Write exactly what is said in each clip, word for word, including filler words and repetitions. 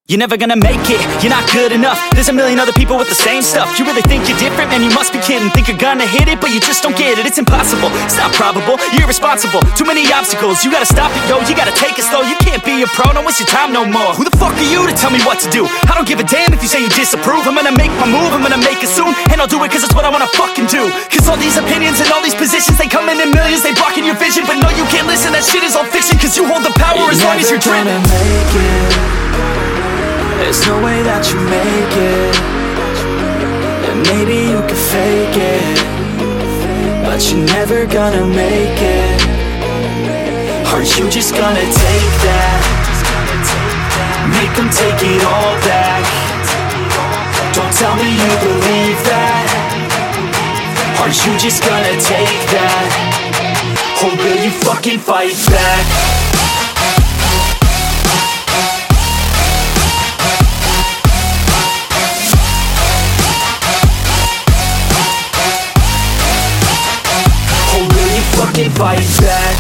You're never gonna make it, you're not good enough. There's a million other people with the same stuff. You really think you're different? Man, you must be kidding. Think you're gonna hit it, but you just don't get it. It's impossible, it's not probable, you're irresponsible. Too many obstacles, you gotta stop it, yo. You gotta take it slow, you can't be a pro. Don't waste your time no more. Who the fuck are you to tell me what to do? I don't give a damn if you say you disapprove. I'm gonna make my move, I'm gonna make it soon. And I'll do it cause it's what I wanna fucking do. Cause all these opinions and all these positions, they come in in millions, they blocking your vision. But no, you can't listen, that shit is all fiction. Cause you hold the power you're as long as you're dreaming. You're never gonna make it. There's no way that you make it. And maybe you can fake it, but you're never gonna make it. Are you just gonna take that? Make them take it all back. Don't tell me you believe that. Are you just gonna take that? Or will you fucking fight back? Fucking fight back.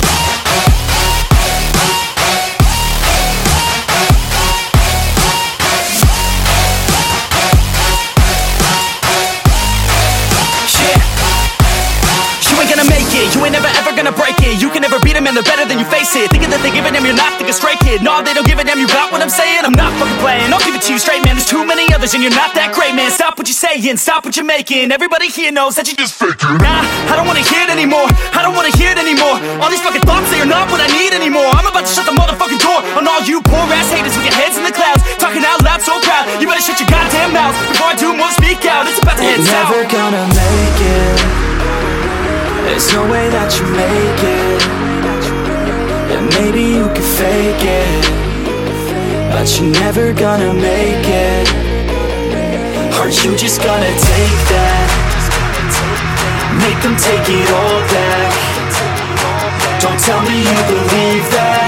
Yeah. You ain't gonna make it, you ain't never ever gonna break it. You can never beat them and they're better than you face it. Thinking that they give a damn, you're not thinking straight, kid. No, they don't give a damn, you got what I'm saying? I'm not fucking playing, I'll give it to you straight, man. There's too many others and you're not that great, man. Stop what you're saying, stop what you're making. Everybody here knows that you just faking. Nah, I don't wanna hear it anymore, I don't wanna hear it anymore. All these fucking thoughts, they are not what I need anymore. I'm about to shut the motherfucking door on all you poor ass haters with your heads in the clouds, talking out loud so proud. You better shut your goddamn mouth before I do more speak out. It's about to head south. You're never gonna make it. There's no way that you make it. And maybe you can fake it, but you're never gonna make it. Are you just gonna take that? Make them take it all back. Don't tell me you believe that.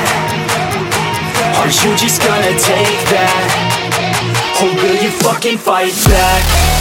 Are you just gonna take that? Or will you fucking fight back?